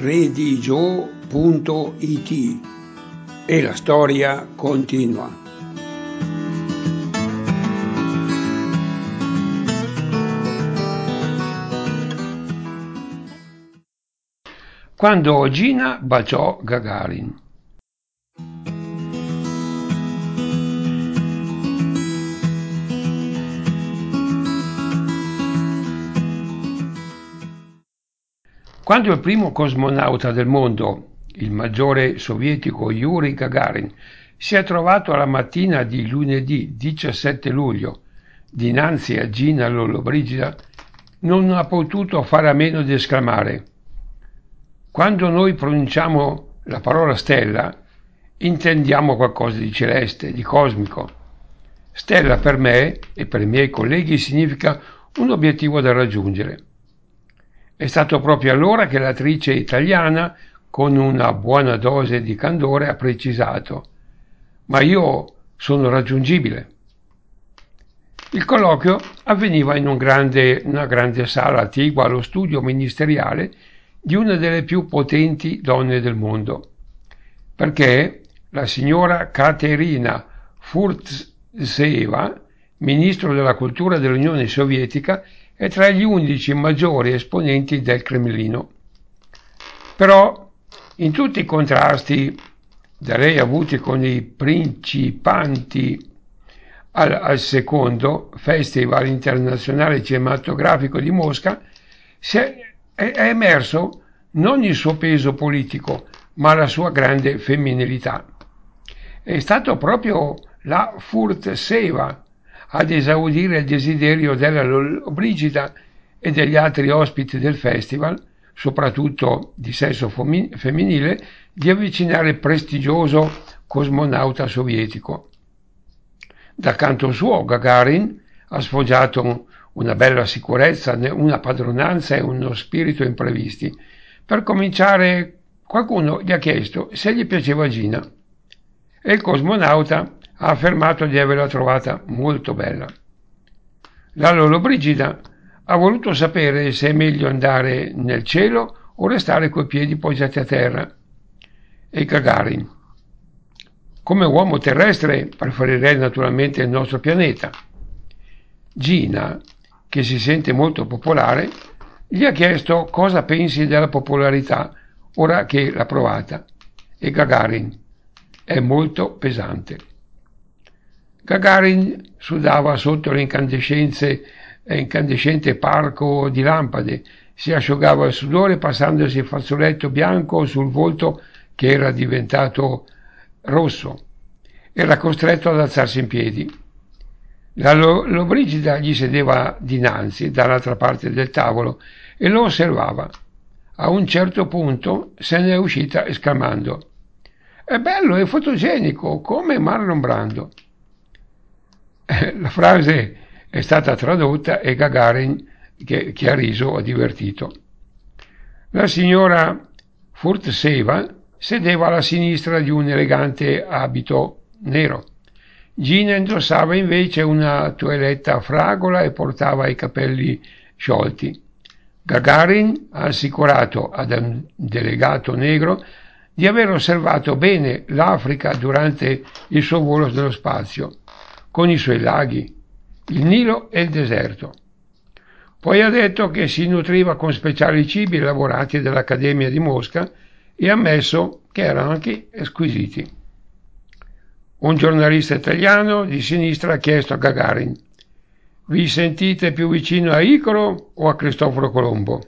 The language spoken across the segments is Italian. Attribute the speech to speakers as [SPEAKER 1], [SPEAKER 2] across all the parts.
[SPEAKER 1] redigio.it e la storia continua. Quando Gina baciò Gagarin. Quando il primo cosmonauta del mondo, il maggiore sovietico Yuri Gagarin, si è trovato alla mattina di lunedì 17 luglio dinanzi a Gina Lollobrigida, non ha potuto fare a meno di esclamare: quando noi pronunciamo la parola stella, intendiamo qualcosa di celeste, di cosmico. Stella per me e per i miei colleghi significa un obiettivo da raggiungere. È stato proprio allora che l'attrice italiana, con una buona dose di candore, ha precisato: ma io sono raggiungibile. Il colloquio avveniva in una grande sala attigua allo studio ministeriale di una delle più potenti donne del mondo, perché la signora Katerina Furtseva, ministro della cultura dell'Unione Sovietica, è tra gli 11 maggiori esponenti del Cremlino. Però, in tutti i contrasti da lei avuti con i principanti al secondo Festival Internazionale Cinematografico di Mosca, è emerso non il suo peso politico, ma la sua grande femminilità. È stato proprio la Furtseva ad esaudire il desiderio della Lollobrigida e degli altri ospiti del festival, soprattutto di sesso femminile, di avvicinare il prestigioso cosmonauta sovietico. Dal canto suo, Gagarin ha sfoggiato una bella sicurezza, una padronanza e uno spirito imprevisti. Per cominciare, qualcuno gli ha chiesto se gli piaceva Gina e il cosmonauta ha affermato di averla trovata molto bella. La Lollobrigida ha voluto sapere se è meglio andare nel cielo o restare coi piedi poggiati a terra. E Gagarin: come uomo terrestre preferirei naturalmente il nostro pianeta. Gina, che si sente molto popolare, gli ha chiesto cosa pensi della popolarità ora che l'ha provata. E Gagarin: è molto pesante. Gagarin sudava sotto l'incandescente parco di lampade, si asciugava il sudore passandosi il fazzoletto bianco sul volto che era diventato rosso. Era costretto ad alzarsi in piedi. La Lollobrigida gli sedeva dinanzi, dall'altra parte del tavolo, e lo osservava. A un certo punto se ne è uscita esclamando: è bello e fotogenico, come Marlon Brando. La frase è stata tradotta e Gagarin, che ha riso, ha divertito. La signora Furtseva sedeva alla sinistra di un elegante abito nero. Gina indossava invece una toeletta a fragola e portava i capelli sciolti. Gagarin ha assicurato ad un delegato negro di aver osservato bene l'Africa durante il suo volo nello spazio, con i suoi laghi, il Nilo e il deserto. Poi ha detto che si nutriva con speciali cibi elaborati dall'Accademia di Mosca e ha ammesso che erano anche squisiti. Un giornalista italiano di sinistra ha chiesto a Gagarin: vi sentite più vicino a Icaro o a Cristoforo Colombo?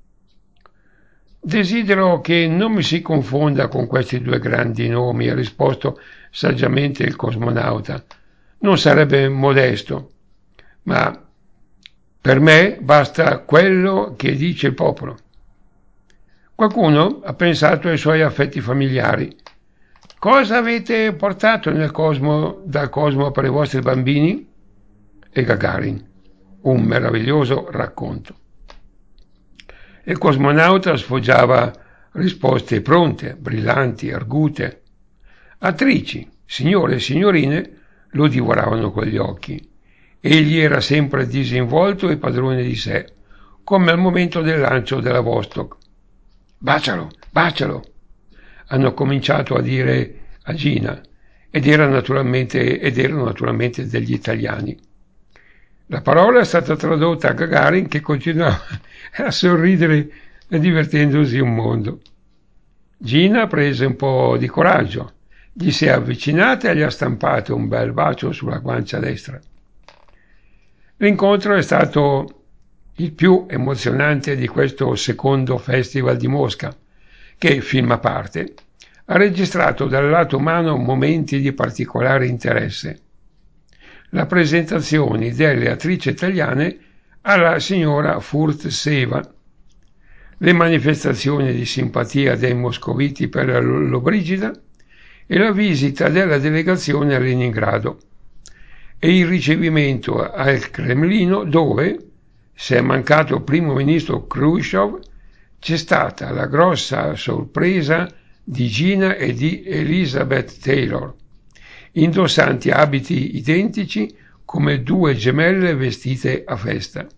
[SPEAKER 1] Desidero che non mi si confonda con questi due grandi nomi, ha risposto saggiamente il cosmonauta. Non sarebbe modesto, ma per me basta quello che dice il popolo. Qualcuno ha pensato ai suoi affetti familiari. Cosa avete portato dal cosmo per i vostri bambini? E Gagarin: un meraviglioso racconto. Il cosmonauta sfoggiava risposte pronte, brillanti, argute. Attrici, signore e signorine lo divoravano con gli occhi. Egli era sempre disinvolto e padrone di sé, come al momento del lancio della Vostok. bacialo, bacialo, hanno cominciato a dire a Gina, ed erano naturalmente degli italiani. La parola è stata tradotta a Gagarin, che continuava a sorridere e divertendosi un mondo. Gina prese un po' di coraggio, gli si è avvicinata e gli ha stampato un bel bacio sulla guancia destra. L'incontro è stato il più emozionante di questo secondo Festival di Mosca, che, film a parte, ha registrato dal lato umano momenti di particolare interesse. La presentazione delle attrici italiane alla signora Furtseva, le manifestazioni di simpatia dei moscoviti per la Lollobrigida e la visita della delegazione a Leningrado e il ricevimento al Cremlino dove, se è mancato il primo ministro Khrushchev, c'è stata la grossa sorpresa di Gina e di Elizabeth Taylor, indossanti abiti identici come due gemelle vestite a festa.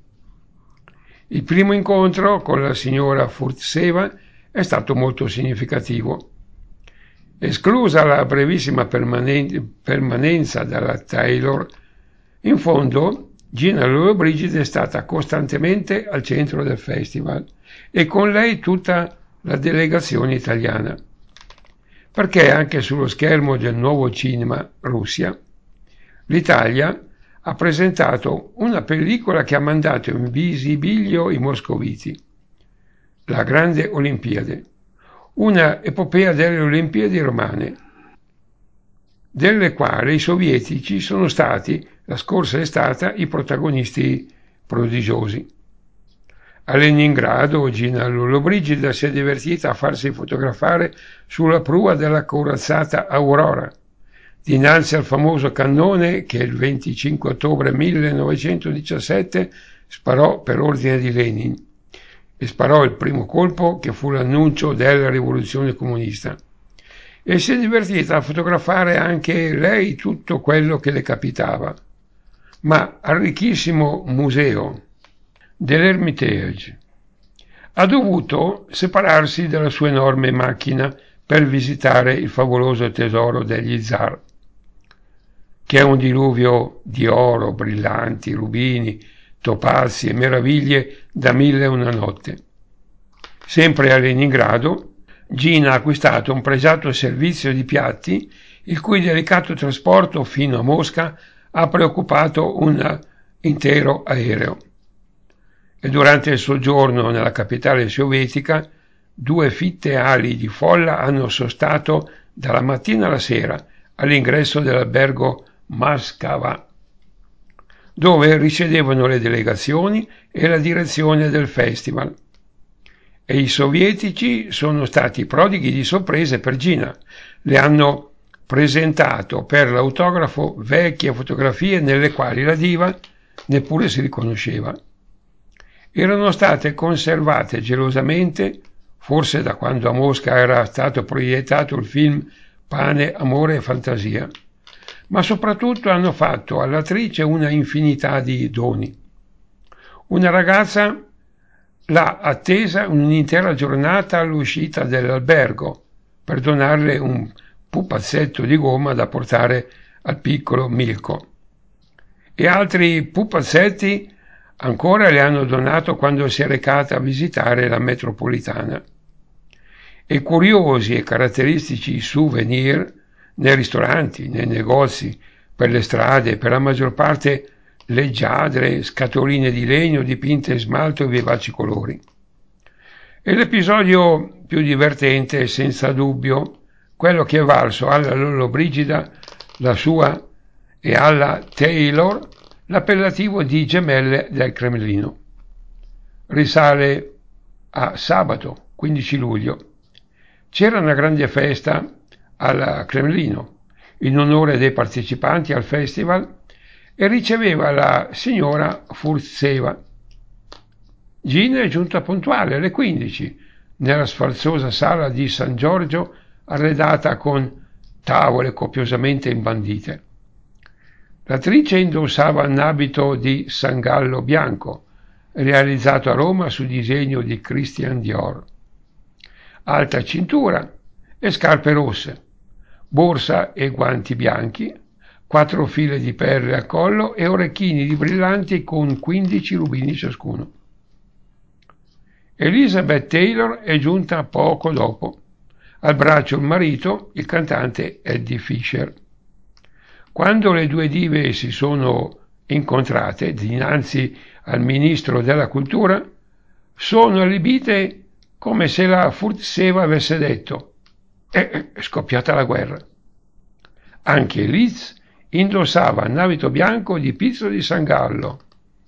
[SPEAKER 1] Il primo incontro con la signora Furtseva è stato molto significativo. Esclusa la brevissima permanenza dalla Taylor, in fondo Gina Lollobrigida è stata costantemente al centro del festival e con lei tutta la delegazione italiana. Perché anche sullo schermo del nuovo cinema Russia, l'Italia ha presentato una pellicola che ha mandato in visibilio i moscoviti, La Grande Olimpiade, una epopea delle Olimpiadi romane, delle quali i sovietici sono stati, la scorsa estate, i protagonisti prodigiosi. A Leningrado Gina Lollobrigida si è divertita a farsi fotografare sulla prua della corazzata Aurora, dinanzi al famoso cannone che il 25 ottobre 1917 sparò per ordine di Lenin e sparò il primo colpo che fu l'annuncio della rivoluzione comunista. E si è divertita a fotografare anche lei tutto quello che le capitava. Ma al ricchissimo museo dell'Ermitage ha dovuto separarsi dalla sua enorme macchina per visitare il favoloso tesoro degli zar, che è un diluvio di oro, brillanti, rubini, topazi e meraviglie da 1001 notte. Sempre a Leningrado, Gina ha acquistato un pregiato servizio di piatti, il cui delicato trasporto fino a Mosca ha preoccupato un intero aereo. E durante il soggiorno nella capitale sovietica, 2 fitte ali di folla hanno sostato dalla mattina alla sera all'ingresso dell'albergo Moskva, dove risiedevano le delegazioni e la direzione del festival. E i sovietici sono stati prodighi di sorprese per Gina. Le hanno presentato per l'autografo vecchie fotografie nelle quali la diva neppure si riconosceva. Erano state conservate gelosamente, forse da quando a Mosca era stato proiettato il film Pane, amore e fantasia, ma soprattutto hanno fatto all'attrice una infinità di doni. Una ragazza l'ha attesa un'intera giornata all'uscita dell'albergo per donarle un pupazzetto di gomma da portare al piccolo Milko. E altri pupazzetti ancora le hanno donato quando si è recata a visitare la metropolitana. E curiosi e caratteristici souvenir nei ristoranti, nei negozi, per le strade, per la maggior parte leggiadre, scatoline di legno dipinte in smalto e vivaci colori. E l'episodio più divertente è senza dubbio quello che è valso alla Lollobrigida, la sua, e alla Taylor l'appellativo di gemelle del Cremlino. Risale a sabato 15 luglio. C'era una grande festa al Cremlino in onore dei partecipanti al festival e riceveva la signora Furtseva. Gina è giunta puntuale alle 15 nella sfarzosa sala di San Giorgio arredata con tavole copiosamente imbandite. L'attrice indossava un abito di sangallo bianco, realizzato a Roma su disegno di Christian Dior. alta cintura e scarpe rosse, borsa e guanti bianchi, 4 file di perle al collo e orecchini di brillanti con 15 rubini ciascuno. Elizabeth Taylor è giunta poco dopo. Al braccio il marito, il cantante Eddie Fisher. Quando le due dive si sono incontrate dinanzi al ministro della cultura, sono allibite come se la Furseva avesse detto: è scoppiata la guerra. Anche Liz indossava un abito bianco di pizzo di Sangallo,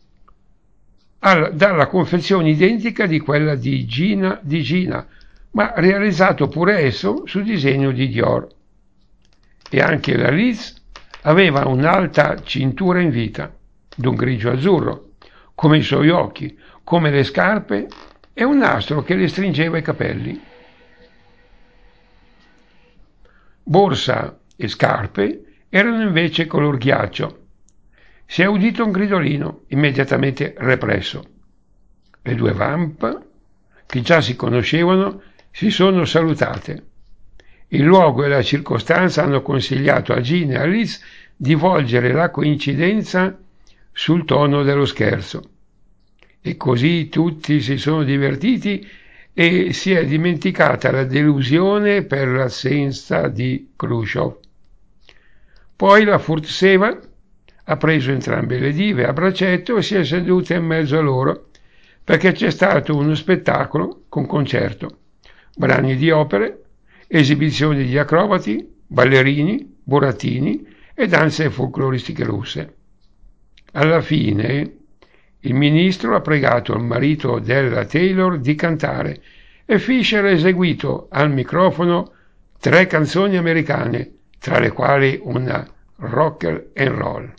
[SPEAKER 1] dalla confezione identica di quella di Gina, ma realizzato pure esso su disegno di Dior. E anche la Liz aveva un'alta cintura in vita, d'un grigio azzurro, come i suoi occhi, come le scarpe e un nastro che le stringeva i capelli. Borsa e scarpe erano invece color ghiaccio. Si è udito un gridolino, immediatamente represso. Le due vamp, che già si conoscevano, si sono salutate. Il luogo e la circostanza hanno consigliato a Gina e a Liz di volgere la coincidenza sul tono dello scherzo. E così tutti si sono divertiti e si è dimenticata la delusione per l'assenza di Khrushchev. Poi la Furseva ha preso entrambe le dive a braccetto e si è seduta in mezzo a loro, perché c'è stato uno spettacolo con concerto, brani di opere, esibizioni di acrobati, ballerini, burattini e danze folcloristiche russe. Alla fine il ministro ha pregato il marito della Taylor di cantare e Fisher ha eseguito al microfono 3 canzoni americane, tra le quali una rock and roll.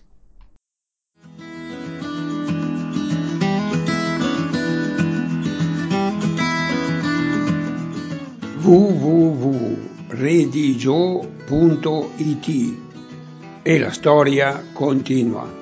[SPEAKER 2] www.redigio.it e la storia continua.